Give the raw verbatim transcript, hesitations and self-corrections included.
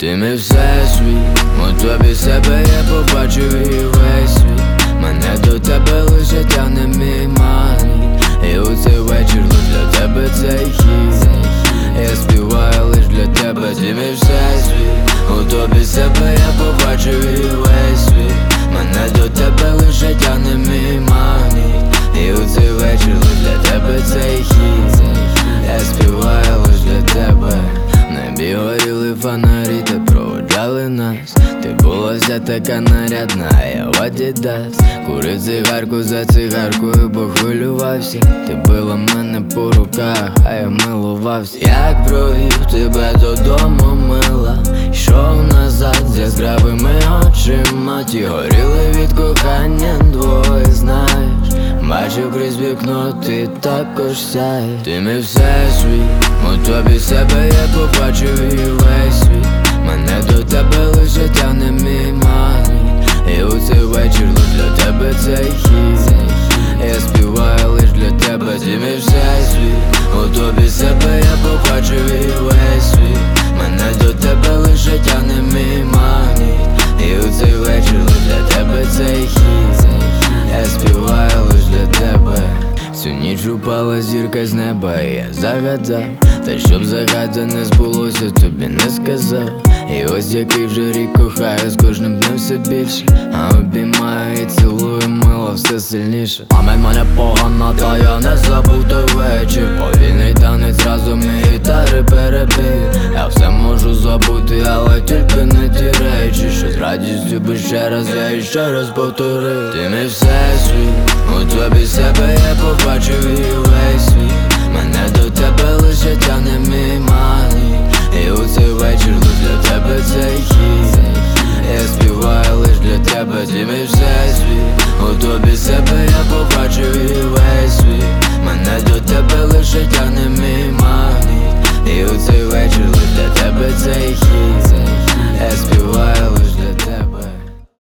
Ти мій всесвіт, у тобі себе я побачив і весь світ. Мене до тебе лише тягне мій магніт. І у цей вечір лиш для тебе цей хіт. Я співаю лиш для тебе, ти мій всесвіт. У тобі себе я побачив і весь світ. Мене до тебе лише тягне мій магніт. І у цей вечір лиш для тебе цей хіт. Я співаю лиш для тебе. В небі горіли фонарі, ти проводжали нас. Ти була вся така нарядна, а я в Адідас. Курив цигарку за цигаркою, бо хвилювався. Ти била мене по руках, а я милувався. Як провів тебе додому, мила. Йшов назад з яскравими очима. Ті горіли від кохання двоє, знаєш. Бачив крізь вікно, ти також сяєш. Ти мій всесвіт, у тобі себе я побачив і весь світ. Мене до тебе лише тягне мій магніт. І у цей вечір лиш для тебе цей хіт. Я співаю лиш для тебе, ти мій всесвіт. У тобі себе я побачив і весь світ. Мене до тебе лише тягне мій магніт. І у цей вечір лиш для тебе цей хіт. Я співаю лиш для тебе. Всю ніч упала зірка з неба, і я загадав. Та щоб загадане збулося, тобі не сказав. І ось який вже рік кохаю, з кожним днем все більше. А обіймаю і цілую, мило все сильніше. Пам'ять мене погана, та я не забув той вечір. Повільний танець разом і гітари перебив. Я все можу забути, але тільки не ті речі, що з радістю би ще раз я іще раз повторив. Ти мій всесвіт, у тобі себе я побачив і вечір.